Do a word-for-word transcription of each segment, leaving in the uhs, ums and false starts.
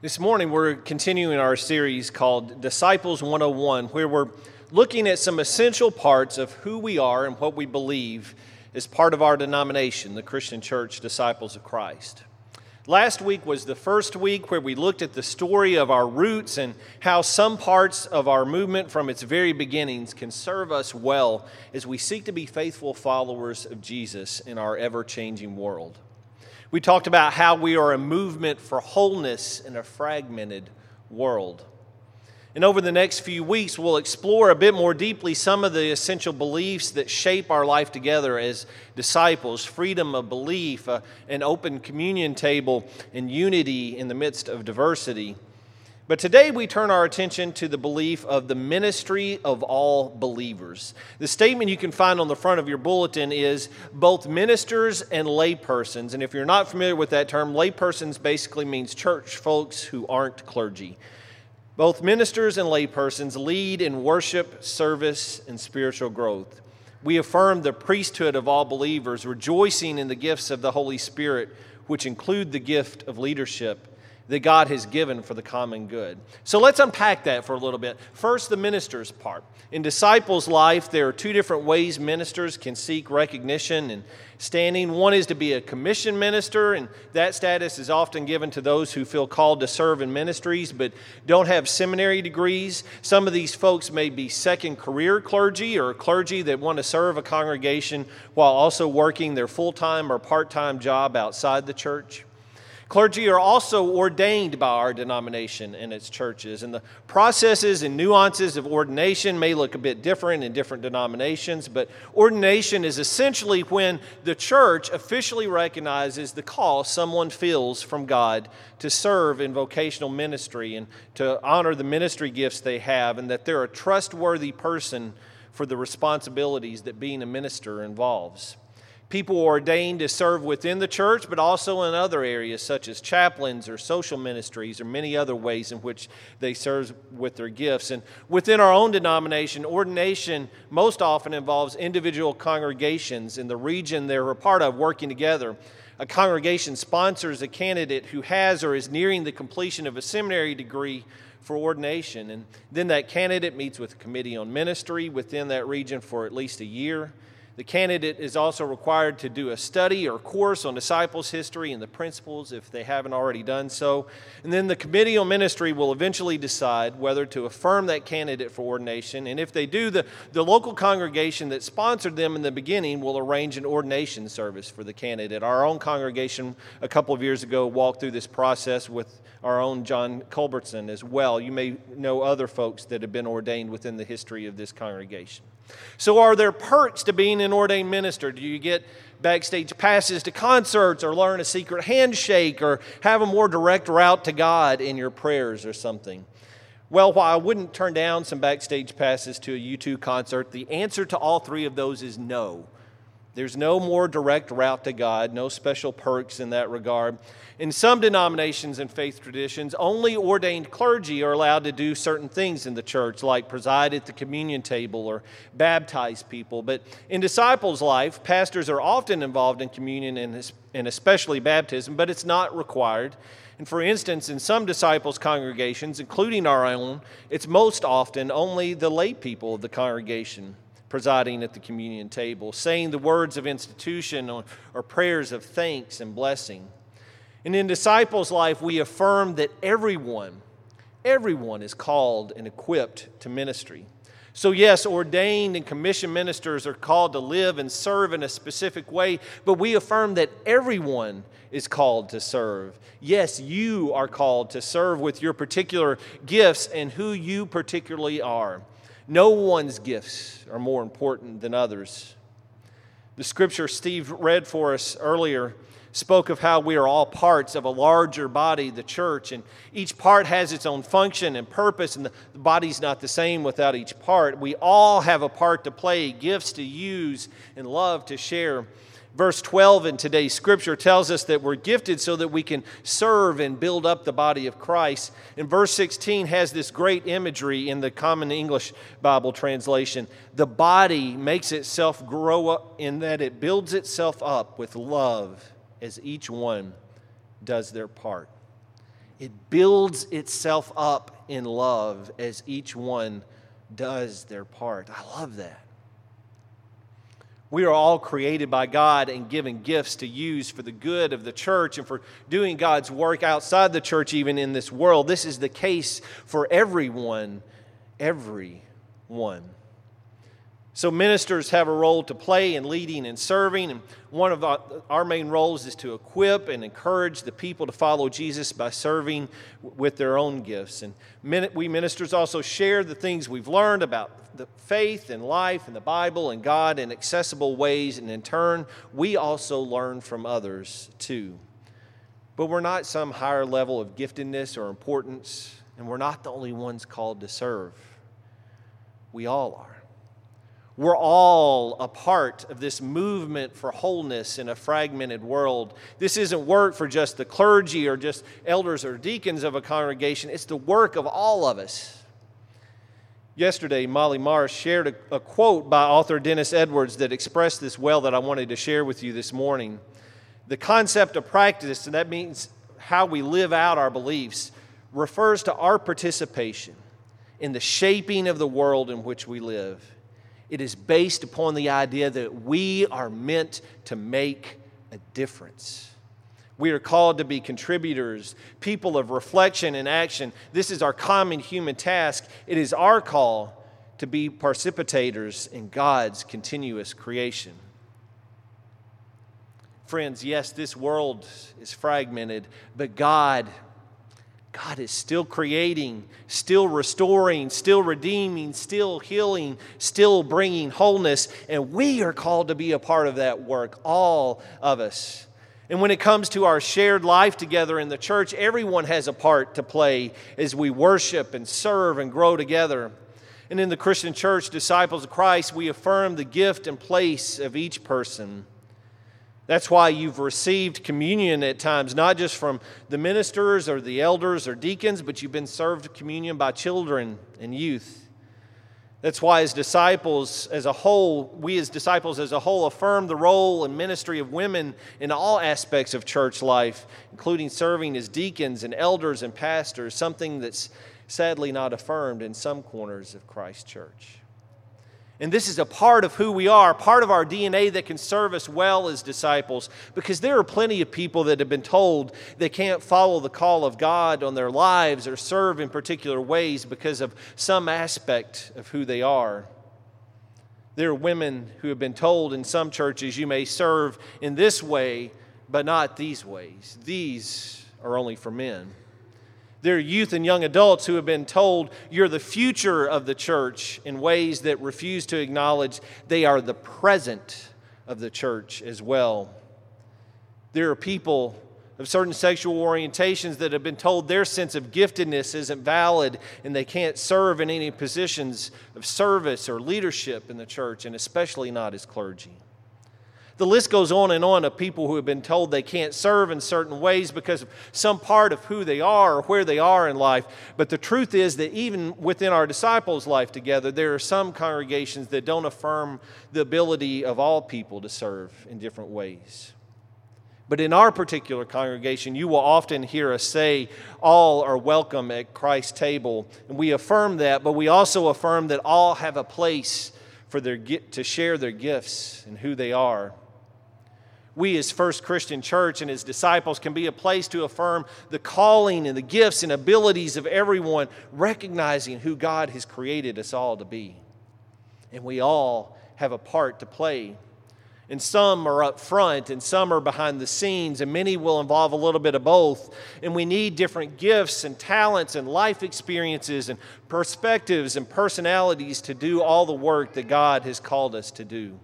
This morning we're continuing our series called Disciples one oh one, where we're looking at some essential parts of who we are and what we believe as part of our denomination, the Christian Church Disciples of Christ. Last week was the first week where we looked at the story of our roots and how some parts of our movement from its very beginnings can serve us well as we seek to be faithful followers of Jesus in our ever-changing world. We talked about how we are a movement for wholeness in a fragmented world. And over the next few weeks, we'll explore a bit more deeply some of the essential beliefs that shape our life together as disciples: freedom of belief, uh, an open communion table, and unity in the midst of diversity. But today we turn our attention to the belief of the ministry of all believers. The statement you can find on the front of your bulletin is both ministers and laypersons. And if you're not familiar with that term, laypersons basically means church folks who aren't clergy. Both ministers and laypersons lead in worship, service, and spiritual growth. We affirm the priesthood of all believers, rejoicing in the gifts of the Holy Spirit, which include the gift of leadership that God has given for the common good. So let's unpack that for a little bit. First, the ministers part. In disciples' life, there are two different ways ministers can seek recognition and standing. One is to be a commissioned minister, and that status is often given to those who feel called to serve in ministries but don't have seminary degrees. Some of these folks may be second career clergy or clergy that want to serve a congregation while also working their full-time or part-time job outside the church. Clergy are also ordained by our denomination and its churches, and the processes and nuances of ordination may look a bit different in different denominations, but ordination is essentially when the church officially recognizes the call someone feels from God to serve in vocational ministry and to honor the ministry gifts they have, and that they're a trustworthy person for the responsibilities that being a minister involves. People are ordained to serve within the church, but also in other areas such as chaplains or social ministries or many other ways in which they serve with their gifts. And within our own denomination, ordination most often involves individual congregations in the region they're a part of working together. A congregation sponsors a candidate who has or is nearing the completion of a seminary degree for ordination, and then that candidate meets with a committee on ministry within that region for at least a year. The candidate is also required to do a study or course on disciples' history and the principles if they haven't already done so. And then the committee on ministry will eventually decide whether to affirm that candidate for ordination. And if they do, the, the local congregation that sponsored them in the beginning will arrange an ordination service for the candidate. Our own congregation a couple of years ago walked through this process with our own John Culbertson as well. You may know other folks that have been ordained within the history of this congregation. So are there perks to being an ordained minister? Do you get backstage passes to concerts or learn a secret handshake or have a more direct route to God in your prayers or something? Well, while I wouldn't turn down some backstage passes to a U two concert, the answer to all three of those is no. There's no more direct route to God, no special perks in that regard. In some denominations and faith traditions, only ordained clergy are allowed to do certain things in the church, like preside at the communion table or baptize people. But in disciples' life, pastors are often involved in communion and especially baptism, but it's not required. And for instance, in some disciples' congregations, including our own, it's most often only the lay people of the congregation presiding at the communion table, saying the words of institution or, or prayers of thanks and blessing. And in disciples' life, we affirm that everyone, everyone is called and equipped to ministry. So yes, ordained and commissioned ministers are called to live and serve in a specific way, but we affirm that everyone is called to serve. Yes, you are called to serve with your particular gifts and who you particularly are. No one's gifts are more important than others. The scripture Steve read for us earlier spoke of how we are all parts of a larger body, the church, and each part has its own function and purpose, and the body's not the same without each part. We all have a part to play, gifts to use, and love to share. Verse twelve in today's scripture tells us that we're gifted so that we can serve and build up the body of Christ. And verse sixteen has this great imagery in the Common English Bible translation. The body makes itself grow up in that it builds itself up with love as each one does their part. It builds itself up in love as each one does their part. I love that. We are all created by God and given gifts to use for the good of the church and for doing God's work outside the church, even in this world. This is the case for everyone, everyone. So ministers have a role to play in leading and serving, and one of our main roles is to equip and encourage the people to follow Jesus by serving with their own gifts. And we ministers also share the things we've learned about the faith and life and the Bible and God in accessible ways, and in turn, we also learn from others too. But we're not some higher level of giftedness or importance, and we're not the only ones called to serve. We all are. We're all a part of this movement for wholeness in a fragmented world. This isn't work for just the clergy or just elders or deacons of a congregation. It's the work of all of us. Yesterday, Molly Marsh shared a, a quote by author Dennis Edwards that expressed this well that I wanted to share with you this morning. The concept of practice, and that means how we live out our beliefs, refers to our participation in the shaping of the world in which we live. It is based upon the idea that we are meant to make a difference. We are called to be contributors, people of reflection and action. This is our common human task. It is our call to be participators in God's continuous creation. Friends, yes, this world is fragmented, but God God is still creating, still restoring, still redeeming, still healing, still bringing wholeness, and we are called to be a part of that work, all of us. And when it comes to our shared life together in the church, everyone has a part to play as we worship and serve and grow together. And in the Christian church, disciples of Christ, we affirm the gift and place of each person. That's why you've received communion at times, not just from the ministers or the elders or deacons, but you've been served communion by children and youth. That's why as disciples as a whole, we as disciples as a whole affirm the role and ministry of women in all aspects of church life, including serving as deacons and elders and pastors, something that's sadly not affirmed in some corners of Christ's church. And this is a part of who we are, part of our D N A that can serve us well as disciples, because there are plenty of people that have been told they can't follow the call of God on their lives or serve in particular ways because of some aspect of who they are. There are women who have been told in some churches, you may serve in this way, but not these ways. These are only for men. There are youth and young adults who have been told you're the future of the church in ways that refuse to acknowledge they are the present of the church as well. There are people of certain sexual orientations that have been told their sense of giftedness isn't valid and they can't serve in any positions of service or leadership in the church, and especially not as clergy. The list goes on and on of people who have been told they can't serve in certain ways because of some part of who they are or where they are in life. But the truth is that even within our disciples' life together, there are some congregations that don't affirm the ability of all people to serve in different ways. But in our particular congregation, you will often hear us say, all are welcome at Christ's table. And we affirm that, but we also affirm that all have a place for their to share their gifts and who they are. We as First Christian Church and as disciples can be a place to affirm the calling and the gifts and abilities of everyone, recognizing who God has created us all to be. And we all have a part to play. And some are up front and some are behind the scenes, and many will involve a little bit of both. And we need different gifts and talents and life experiences and perspectives and personalities to do all the work that God has called us to do.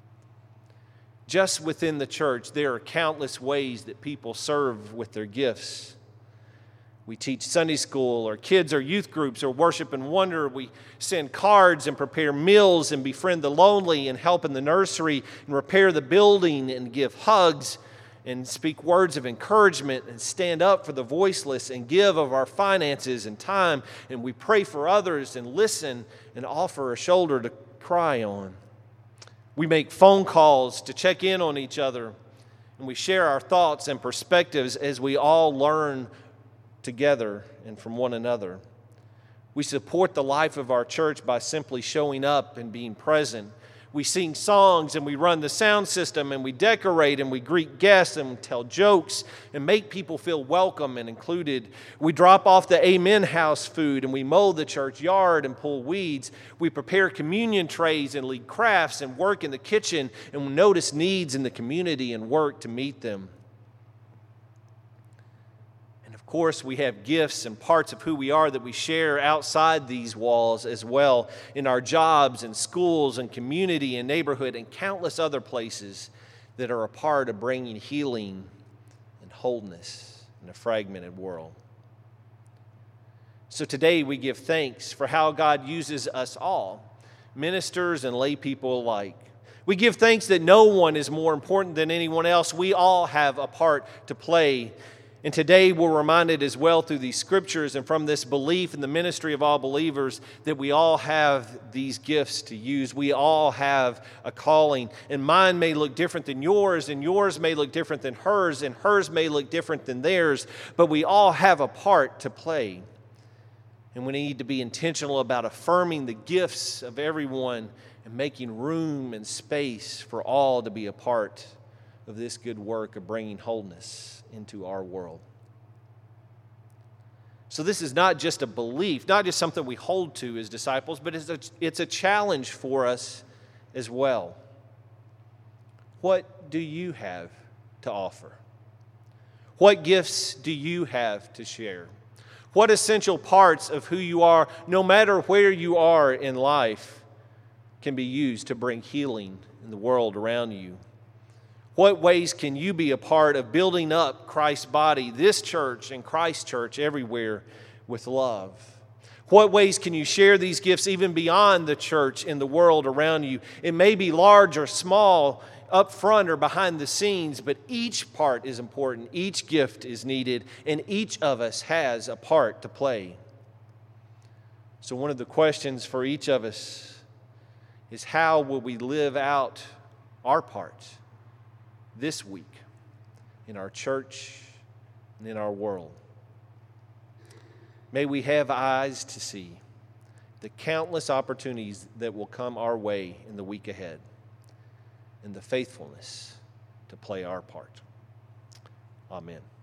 Just within the church, there are countless ways that people serve with their gifts. We teach Sunday school, or kids or youth groups, or worship and wonder. We send cards and prepare meals and befriend the lonely and help in the nursery and repair the building and give hugs and speak words of encouragement and stand up for the voiceless and give of our finances and time. And we pray for others and listen and offer a shoulder to cry on. We make phone calls to check in on each other, and we share our thoughts and perspectives as we all learn together and from one another. We support the life of our church by simply showing up and being present. We sing songs and we run the sound system and we decorate and we greet guests and we tell jokes and make people feel welcome and included. We drop off the Amen House food and we mow the church yard and pull weeds. We prepare communion trays and lead crafts and work in the kitchen and we notice needs in the community and work to meet them. Of course, we have gifts and parts of who we are that we share outside these walls as well, in our jobs and schools and community and neighborhood and countless other places that are a part of bringing healing and wholeness in a fragmented world. So today we give thanks for how God uses us all, ministers and lay people alike. We give thanks that no one is more important than anyone else. We all have a part to play. And today we're reminded as well through these scriptures and from this belief in the ministry of all believers that we all have these gifts to use. We all have a calling. And mine may look different than yours, and yours may look different than hers, and hers may look different than theirs. But we all have a part to play. And we need to be intentional about affirming the gifts of everyone and making room and space for all to be a part of this good work of bringing wholeness into our world. So this is not just a belief, not just something we hold to as disciples, but it's a, it's a challenge for us as well. What do you have to offer? What gifts do you have to share? What essential parts of who you are, no matter where you are in life, can be used to bring healing in the world around you? What ways can you be a part of building up Christ's body, this church and Christ's church everywhere, with love? What ways can you share these gifts even beyond the church in the world around you? It may be large or small, up front or behind the scenes, but each part is important. Each gift is needed, and each of us has a part to play. So one of the questions for each of us is, how will we live out our part this week in our church and in our world? May we have eyes to see the countless opportunities that will come our way in the week ahead, and the faithfulness to play our part. Amen.